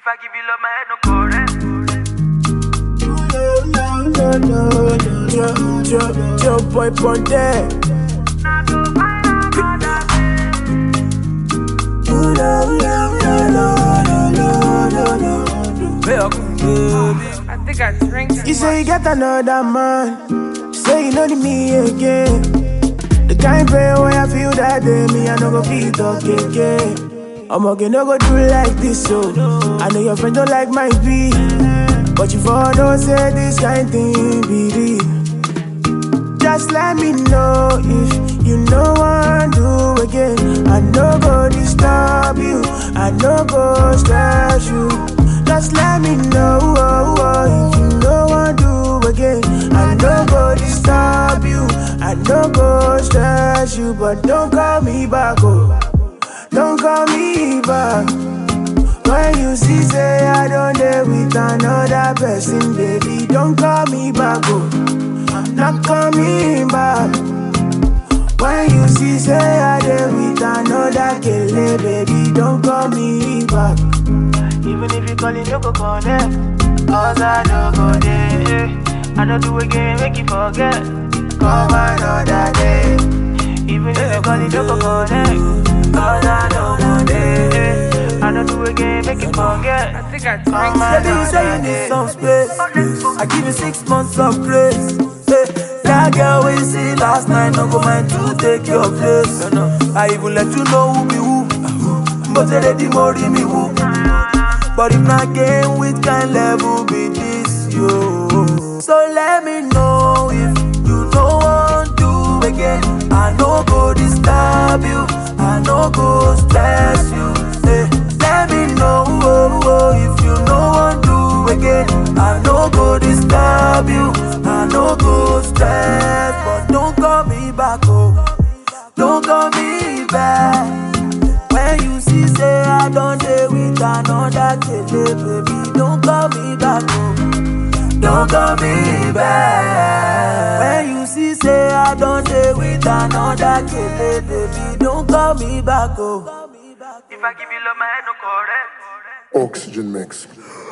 I give you love, my head no correct. Joe boy Ponte. I think I drank too You say you much. got another man. Say you know me again. The kind pain where I feel that day, me I no go feel talk again. I'm okay, no go do like this, so I know your friends don't like my beat, but you for don't say this kind thing be real. Just let me know if you know what to do again. I no go disturb you, I no go stress you. Just let me know if you know what to do again. I no go disturb you, I no go stress you. But don't call me back, oh, don't call me back. When you see say I don't dare with another person, baby, don't call me back, oh, I'm not coming back. When you see say I dare with another kele, baby, don't call me back. Even if you call it, no go connect, cause I don't go there. I don't do again, make you forget, come another day. Even if you call it, no go connect, cause I don't go there. I don't do again, make you forget. I think I drank too Baby, you much. say you need some space, I give you 6 months of grace. That girl we see last night, no go mind to take your place. I even let you know who be who, but they ready more me who. But if not game with kind level be this, yo. So let me know if you don't want to again. I no go disturb you, I no go stress you. Let me know if you don't want to again. I no go disturb you, I no go stress. But don't call me back, oh, don't call me back. When you see say I don't dare with another kele, baby, don't call me back, oh, don't call me back. When you see say I don't dare with another kele, baby, don't call me back, oh. If I give you love, my head no correct. Oxygen mix.